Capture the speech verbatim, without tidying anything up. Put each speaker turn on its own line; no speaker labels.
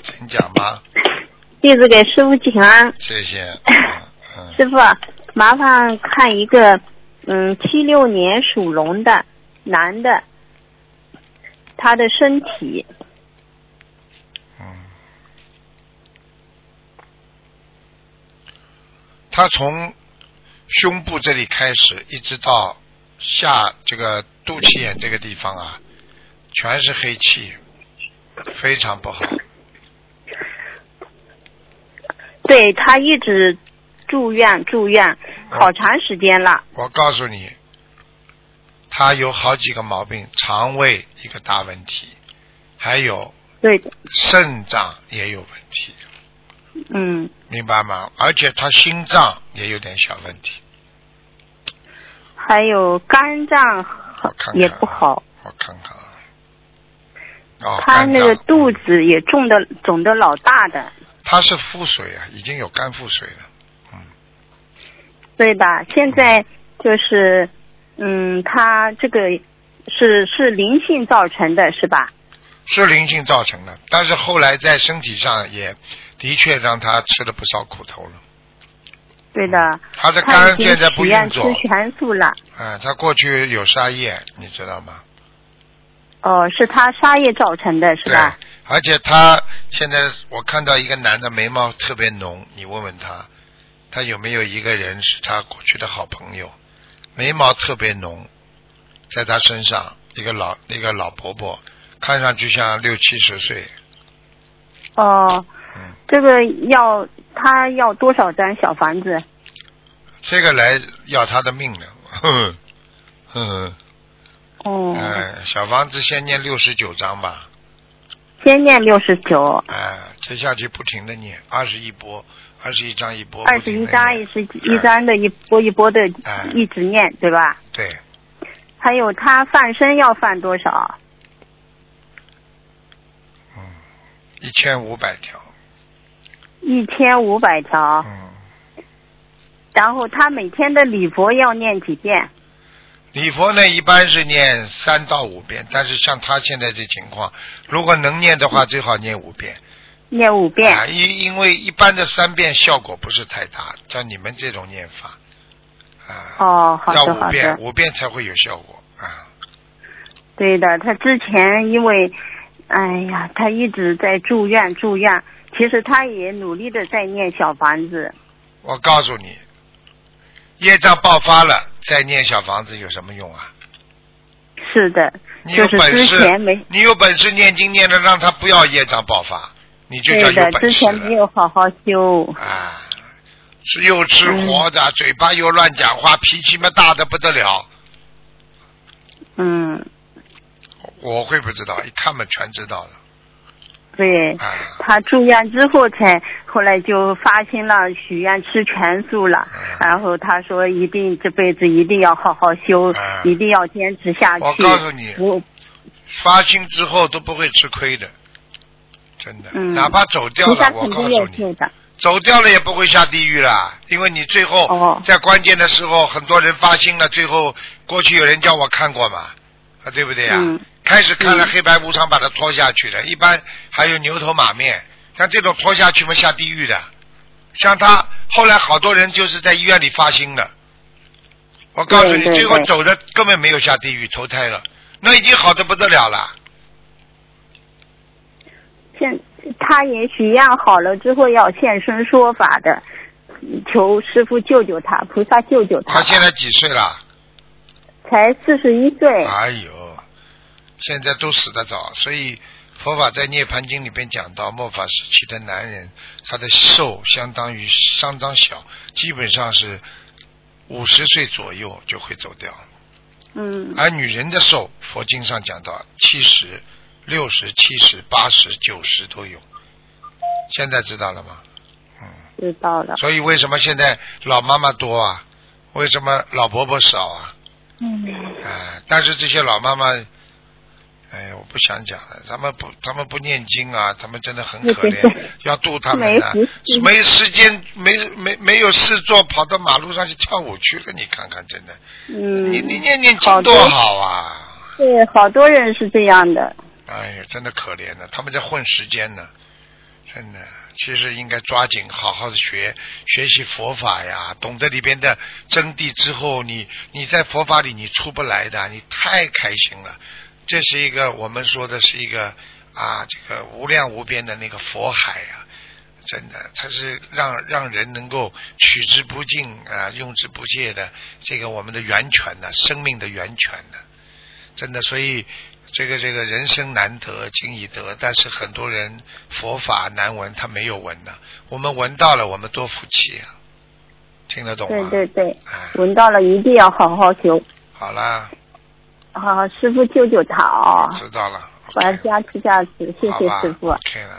请讲吧。
弟子给师父请安。
谢谢。嗯嗯、
师父，麻烦看一个，嗯，七六年属龙的男的，他的身体。
嗯。他从胸部这里开始，一直到下这个肚脐眼这个地方啊，全是黑气，非常不好。
对，他一直住院住院，好长时间了。
我告诉你，他有好几个毛病，肠胃一个大问题，还有
对的，
肾脏也有问题。
嗯，
明白吗？而且他心脏也有点小问题，
还有肝脏也不好。
我看看啊，哦，
他那个肚子也肿的肿的老大的。
他是腹水啊，已经有肝腹水了。嗯，
对的，现在就是嗯，他这个是是灵性造成的，是吧？
是灵性造成的，但是后来在身体上也的确让他吃了不少苦头了。
对的，
他的肝现在不运作，
吃全素了。
啊，他过去有沙叶，你知道吗？
哦，是他沙叶造成的，是吧？
对，而且他现在我看到一个男的眉毛特别浓，你问问他，他有没有一个人是他过去的好朋友，眉毛特别浓，在他身上一个老一个老伯伯，看上去像六七十岁。
哦，
嗯，
这个要他要多少张小房子？
这个来要他的命了，呵呵呵呵。
哦。
哎，小房子先念六十九章吧。
先念六十九。
哎，接下去不停的念，二十一波，二十一章一波。
二十一章一十一章的一波一波的，
哎、
一直念，对吧？
对。
还有他放生要放多少？
嗯，一千五百条。
一千五百条。
嗯。
然后他每天的礼佛要念几遍？
礼佛呢，一般是念三到五遍，但是像他现在这情况，如果能念的话，最好念五遍。
念五遍。
啊，因因为一般的三遍效果不是太大，像你们这种念法，啊，
哦，好的
要五遍，
好的
五遍才会有效果啊。
对的，他之前因为，哎呀，他一直在住院住院，其实他也努力的在念小房子。
我告诉你，业障爆发了，再念小房子有什么用啊？
是的，
你有本事，
就是之前没，
你有本事念经念的让他不要业障爆发，你就叫有本事了。
对的，之前没有好好修。
啊，是又吃活的，嗯、嘴巴又乱讲话，脾气嘛大的不得了。
嗯。
我会不知道，一看嘛全知道了。
对，
啊、
他住院之后才，后来就发心了，许愿吃全素了。
啊、
然后他说，一定这辈子一定要好好修，
啊、
一定要坚持下去。
我告诉你，
我
发心之后都不会吃亏的，真的。
嗯、
哪怕走掉了，我告诉你，走掉了也不会下地狱了，因为你最后、
哦、
在关键的时候，很多人发心了，最后过去有人叫我看过嘛，啊，对不对呀、啊？
嗯
开始看了黑白无常把它拖下去的、嗯、一般还有牛头马面，像这种拖下去嘛下地狱的，像他后来好多人就是在医院里发心的，我告诉你最后走的根本没有下地狱投胎了，那已经好的不得了了。
现他也许愿好了之后要现身说法的，求师父救救他，菩萨救救他。
他现在几岁了？
才四十一岁。
哎呦，现在都死得早，所以佛法在涅盘经里边讲到，末法时期的男人，他的寿相当于相当小，基本上是五十岁左右就会走掉。
嗯。
而女人的寿，佛经上讲到七十、六十、七十、八十、九十都有。现在知道了吗？嗯。
知道了。
所以为什么现在老妈妈多啊？为什么老伯伯少啊？
嗯。
哎、呃，但是这些老妈妈。哎，我不想讲了，他们不，他们不念经啊，他们真的很可怜，要度他们的，没时间，没没没有事做，跑到马路上去跳舞去了，你看看，真的，
嗯，
你你念念经多好啊！
对，好多人是这样的。
哎呀，真的可怜的，他们在混时间呢， 真的，其实应该抓紧好好的学学习佛法呀，懂得里边的真谛之后，你你在佛法里你出不来的，你太开心了。这是一个我们说的是一个啊，这个无量无边的那个佛海啊，真的，它是让让人能够取之不尽啊，用之不竭的这个我们的源泉呢，生命的源泉呢，真的，所以。这个这个人生难得今已得，但是很多人佛法难闻，他没有闻呢。我们闻到了，我们多福气啊！听得懂吗？
对对对，
哎、
闻到了一定要好好修。
好啦，
好，师傅救救他啊！
知道了，
把加持加持，谢谢师傅。
OK 了。